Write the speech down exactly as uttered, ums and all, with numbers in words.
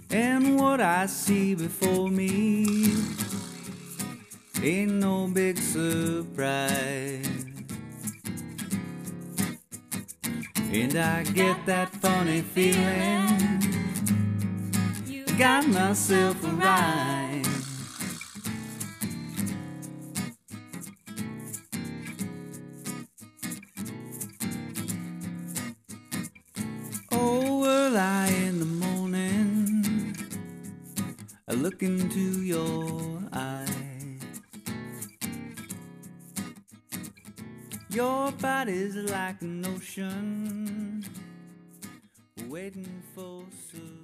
And what I see before me ain't no big surprise. And I get that funny feeling, got myself a ride. Oh, early in the morning, I look into your eyes. Your body's like an ocean, waiting for surprise.